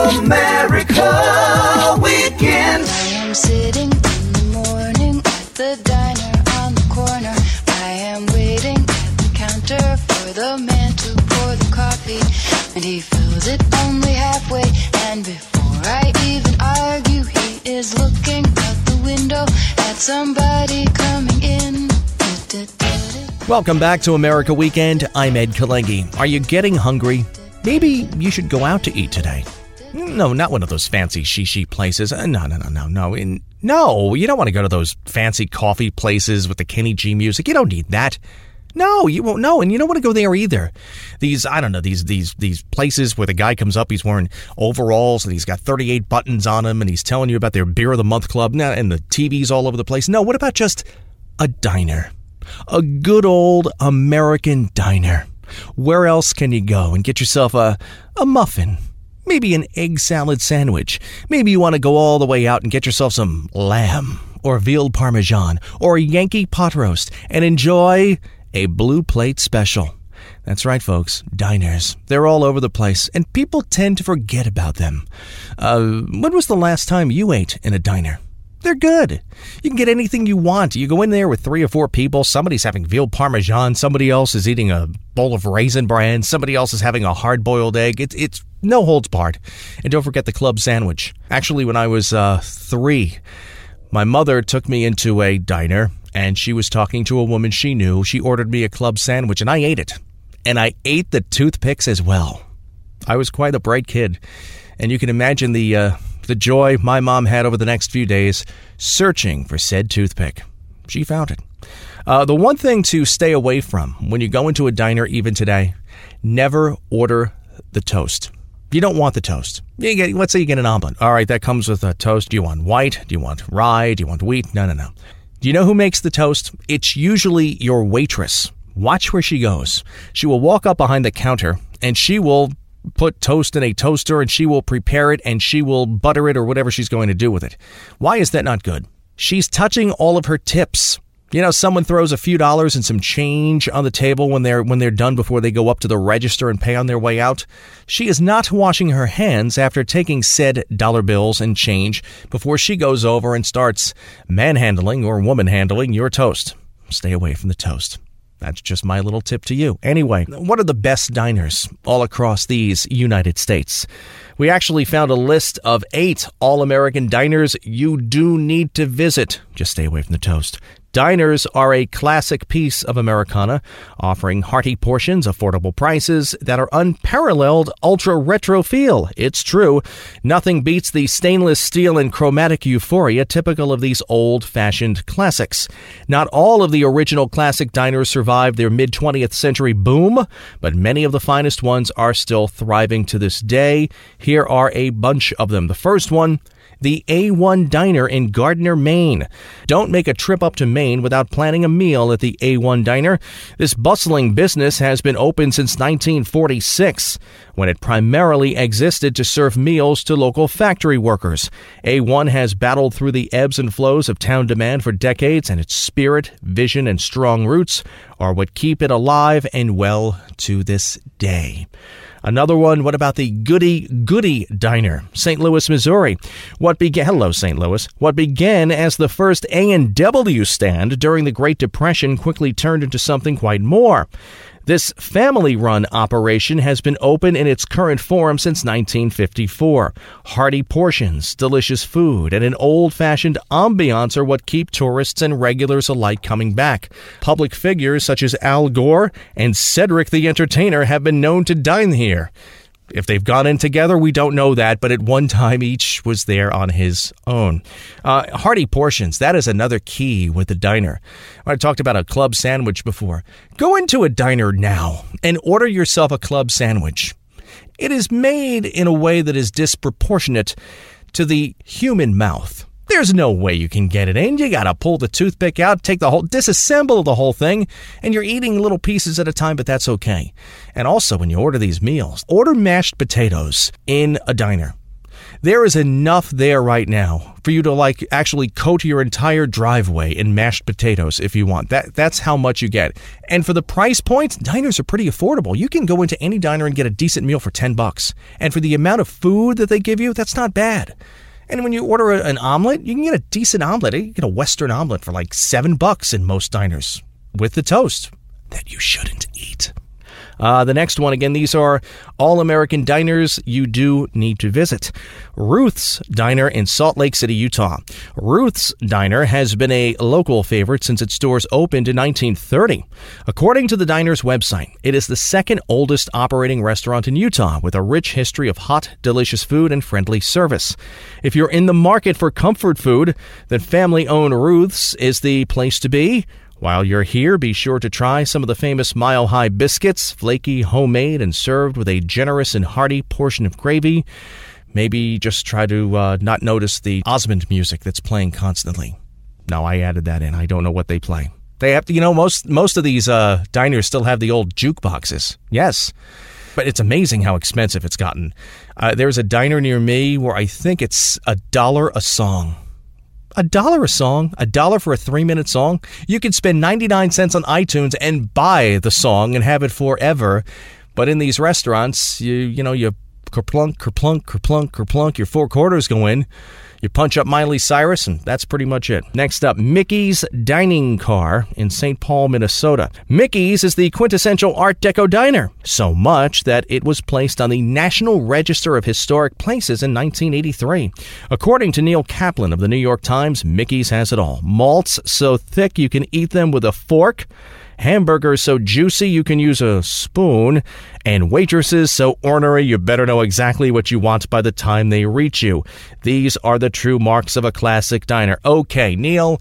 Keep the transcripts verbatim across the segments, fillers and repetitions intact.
America Weekend. I am sitting in the morning at the diner on the corner. I am waiting at the counter for the man to pour the coffee, and he fills it only halfway. And before I even argue, he is looking out the window at somebody coming in. Welcome back to America Weekend. I'm Ed Kalengi. Are you getting hungry? Maybe you should go out to eat today. No, not one of those fancy shishi places. Uh, no, no, no, no, no. In, no, you don't want to go to those fancy coffee places with the Kenny G music. You don't need that. No, you won't. No, and you don't want to go there either. These, I don't know, these these these places where the guy comes up, he's wearing overalls and he's got thirty-eight buttons on him and he's telling you about their Beer of the Month club and the T Vs all over the place. No, what about just a diner? A good old American diner. Where else can you go and get yourself a, a muffin? Maybe an egg salad sandwich. Maybe you want to go all the way out and get yourself some lamb or veal parmesan or a Yankee pot roast and enjoy a blue plate special. That's right, folks. Diners. They're all over the place, and people tend to forget about them. Uh, when was the last time you ate in a diner? They're good. You can get anything you want. You go in there with three or four people. Somebody's having veal parmesan. Somebody else is eating a bowl of Raisin Bran. Somebody else is having a hard-boiled egg. It's it's no holds barred. And don't forget the club sandwich. Actually, when I was uh, three, my mother took me into a diner, and she was talking to a woman she knew. She ordered me a club sandwich, and I ate it. And I ate the toothpicks as well. I was quite a bright kid. And you can imagine the... Uh, The joy my mom had over the next few days searching for said toothpick. She found it. Uh, the one thing to stay away from when you go into a diner even today, never order the toast. You don't want the toast. You get, let's say you get an omelet. All right, that comes with a toast. Do you want white? Do you want rye? Do you want wheat? No, no, no. Do you know who makes the toast? It's usually your waitress. Watch where she goes. She will walk up behind the counter and she will put toast in a toaster and she will prepare it and she will butter it or whatever she's going to do with it. Why is that not good? She's touching all of her tips. You know, someone throws a few dollars and some change on the table when they're when they're done before they go up to the register and pay on their way out. She is not washing her hands after taking said dollar bills and change before she goes over and starts manhandling or woman-handling your toast. Stay away from the toast. That's just my little tip to you. Anyway, what are the best diners all across these United States? We actually found a list of eight all-American diners you do need to visit. Just stay away from the toast. Diners are a classic piece of Americana, offering hearty portions, affordable prices that are unparalleled ultra-retro feel. It's true. Nothing beats the stainless steel and chromatic euphoria typical of these old-fashioned classics. Not all of the original classic diners survived their mid-twentieth century boom, but many of the finest ones are still thriving to this day. Here are a bunch of them. The first one, the A one Diner in Gardner, Maine. Don't make a trip up to Maine without planning a meal at the A one Diner. This bustling business has been open since nineteen forty-six, when it primarily existed to serve meals to local factory workers. A one has battled through the ebbs and flows of town demand for decades, and its spirit, vision, and strong roots are what keep it alive and well to this day. Another one, what about the Goody Goody Diner, Saint Louis, Missouri? What began, hello, Saint Louis. What began as the first A and W stand during the Great Depression quickly turned into something quite more. This family-run operation has been open in its current form since nineteen fifty-four. Hearty portions, delicious food, and an old-fashioned ambiance are what keep tourists and regulars alike coming back. Public figures such as Al Gore and Cedric the Entertainer have been known to dine here. If they've gone in together, we don't know that, but at one time each was there on his own. Uh, hearty portions, that is another key with the diner. I talked about a club sandwich before. Go into a diner now and order yourself a club sandwich. It is made in a way that is disproportionate to the human mouth. There's no way you can get it in. You gotta pull the toothpick out, take the whole, disassemble the whole thing, and you're eating little pieces at a time, but that's okay. And also, when you order these meals, order mashed potatoes in a diner. There is enough there right now for you to like actually coat your entire driveway in mashed potatoes if you want. That That's how much you get. And for the price point, diners are pretty affordable. You can go into any diner and get a decent meal for ten bucks. And for the amount of food that they give you, that's not bad. And when you order a, an omelet, you can get a decent omelet. You get a Western omelet for like seven bucks in most diners with the toast that you shouldn't eat. Uh, the next one, again, these are all-American diners you do need to visit. Ruth's Diner in Salt Lake City, Utah. Ruth's Diner has been a local favorite since its doors opened in nineteen thirty. According to the diner's website, it is the second oldest operating restaurant in Utah with a rich history of hot, delicious food and friendly service. If you're in the market for comfort food, then family-owned Ruth's is the place to be. While you're here, be sure to try some of the famous Mile High biscuits, flaky, homemade, and served with a generous and hearty portion of gravy. Maybe just try to uh, not notice the Osmond music that's playing constantly. No, I added that in. I don't know what they play. They have to, you know, most most of these uh, diners still have the old jukeboxes. Yes. But it's amazing how expensive it's gotten. Uh, there's a diner near me where I think it's a dollar a song. A dollar a song, a dollar for a three-minute song. You could spend ninety-nine cents on iTunes and buy the song and have it forever. But in these restaurants, you you know, you kerplunk, kerplunk, kerplunk, kerplunk, your four quarters go in. You punch up Miley Cyrus, and that's pretty much it. Next up, Mickey's Dining Car in Saint Paul, Minnesota. Mickey's is the quintessential Art Deco diner, so much that it was placed on the National Register of Historic Places in nineteen eighty-three. According to Neil Kaplan of the New York Times, Mickey's has it all. Malts so thick you can eat them with a fork. Hamburgers so juicy you can use a spoon, and waitresses so ornery you better know exactly what you want by the time they reach you. These are the true marks of a classic diner. Okay, Neil,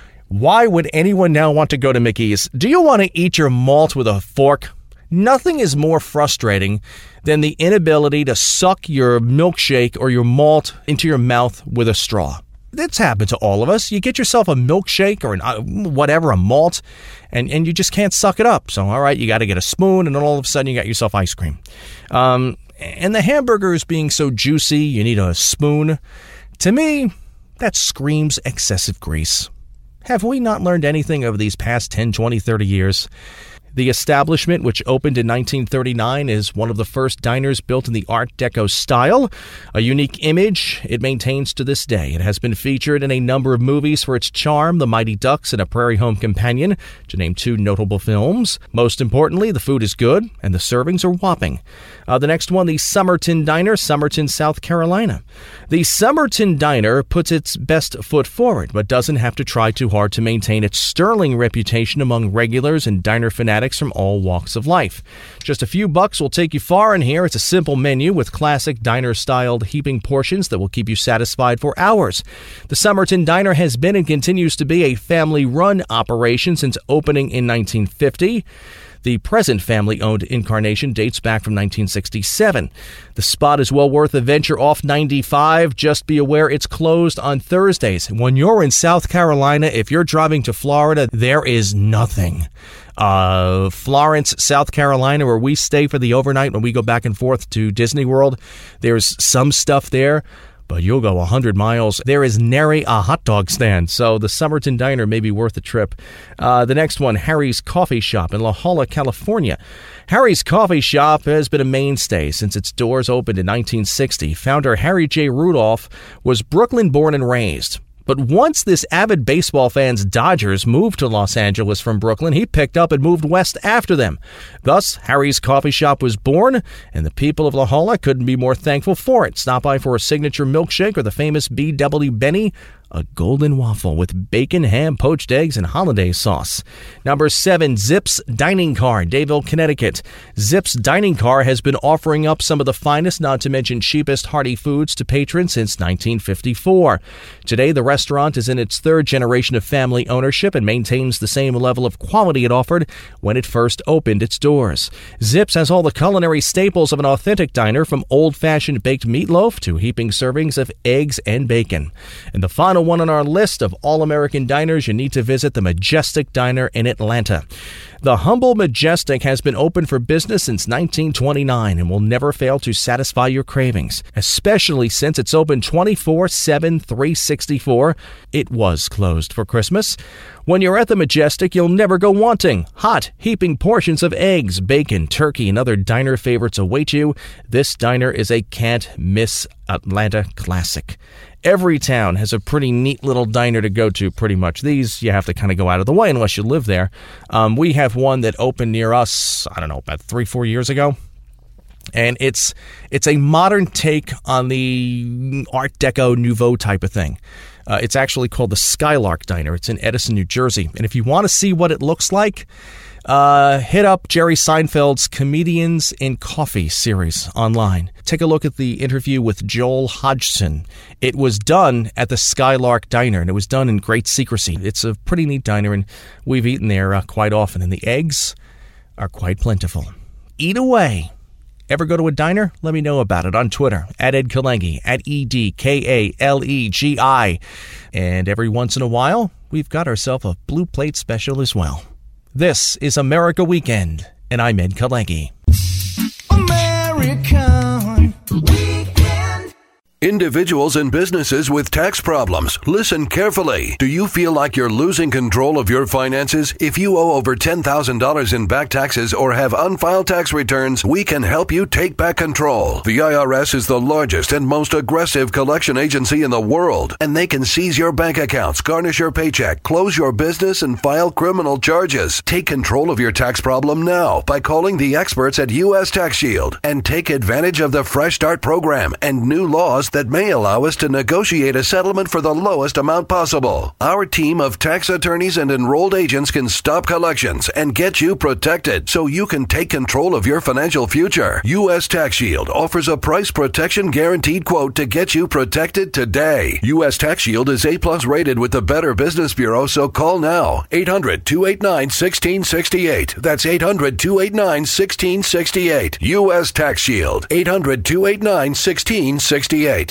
why would anyone now want to go to Mickey's? Do you want to eat your malt with a fork? Nothing is more frustrating than the inability to suck your milkshake or your malt into your mouth with a straw. That's happened to all of us. You get yourself a milkshake or an, uh, whatever, a malt, and, and you just can't suck it up. So, all right, you got to get a spoon, and then all of a sudden you got yourself ice cream. Um, and the hamburgers being so juicy, you need a spoon. To me, that screams excessive grease. Have we not learned anything over these past ten, twenty, thirty years? The establishment, which opened in nineteen thirty-nine, is one of the first diners built in the Art Deco style. A unique image it maintains to this day. It has been featured in a number of movies for its charm, The Mighty Ducks and A Prairie Home Companion, to name two notable films. Most importantly, the food is good, and the servings are whopping. Uh, the next one, the Somerton Diner, Somerton, South Carolina. The Somerton Diner puts its best foot forward, but doesn't have to try too hard to maintain its sterling reputation among regulars and diner fanatics from all walks of life. Just a few bucks will take you far in here. It's a simple menu with classic diner-styled heaping portions that will keep you satisfied for hours. The Somerton Diner has been and continues to be a family-run operation since opening in nineteen fifty. The present family-owned incarnation dates back from nineteen sixty-seven. The spot is well worth a venture off ninety-five. Just be aware it's closed on Thursdays. When you're in South Carolina, if you're driving to Florida, there is nothing. Uh, Florence, South Carolina, where we stay for the overnight when we go back and forth to Disney World, there's some stuff there, but you'll go one hundred miles. There is nary a hot dog stand, so the Somerton Diner may be worth a trip. Uh, the next one, Harry's Coffee Shop in La Jolla, California. Harry's Coffee Shop has been a mainstay since its doors opened in nineteen sixty. Founder Harry J. Rudolph was Brooklyn-born and raised. But once this avid baseball fan's Dodgers moved to Los Angeles from Brooklyn, he picked up and moved west after them. Thus, Harry's Coffee Shop was born, and the people of La Jolla couldn't be more thankful for it. Stop by for a signature milkshake or the famous B W Benny, a golden waffle with bacon, ham, poached eggs, and hollandaise sauce. Number seven, Zips Dining Car, Dayville, Connecticut. Zips Dining Car has been offering up some of the finest, not to mention cheapest, hearty foods to patrons since nineteen fifty-four. Today, the restaurant is in its third generation of family ownership and maintains the same level of quality it offered when it first opened its doors. Zips has all the culinary staples of an authentic diner, from old-fashioned baked meatloaf to heaping servings of eggs and bacon. And the final one on our list of all-American diners, you need to visit the Majestic Diner in Atlanta. The humble Majestic has been open for business since nineteen twenty-nine and will never fail to satisfy your cravings, especially since it's open twenty-four seven, three sixty-four. It was closed for Christmas. When you're at the Majestic, you'll never go wanting. Hot, heaping portions of eggs, bacon, turkey, and other diner favorites await you. This diner is a can't-miss Atlanta classic. Every town has a pretty neat little diner to go to, pretty much. These, you have to kind of go out of the way unless you live there. Um, we have one that opened near us, I don't know, about three, four years ago. And it's it's a modern take on the Art Deco Nouveau type of thing. Uh, it's actually called the Skylark Diner. It's in Edison, New Jersey. And if you want to see what it looks like, uh, hit up Jerry Seinfeld's Comedians in Coffee series online. Take a look at the interview with Joel Hodgson. It was done at the Skylark Diner, and it was done in great secrecy. It's a pretty neat diner, and we've eaten there uh, quite often, and the eggs are quite plentiful. Eat away. Ever go to a diner? Let me know about it on Twitter, at Ed Kalengi, at E D K A L E G I. And every once in a while, we've got ourselves a Blue Plate special as well. This is America Weekend, and I'm Ed Kalengi. American Weekend. Individuals and businesses with tax problems, listen carefully. Do you feel like you're losing control of your finances? If you owe over ten thousand dollars in back taxes or have unfiled tax returns, we can help you take back control. The I R S is the largest and most aggressive collection agency in the world, and they can seize your bank accounts, garnish your paycheck, close your business, and file criminal charges. Take control of your tax problem now by calling the experts at U S Tax Shield and take advantage of the Fresh Start program and new laws that may allow us to negotiate a settlement for the lowest amount possible. Our team of tax attorneys and enrolled agents can stop collections and get you protected so you can take control of your financial future. U S Tax Shield offers a price protection guaranteed quote to get you protected today. U S Tax Shield is A plus rated with the Better Business Bureau, so call now. eight hundred, two eight nine, one six six eight. That's eight hundred, two eight nine, one six six eight. U S Tax Shield. eight hundred, two eight nine, one six six eight.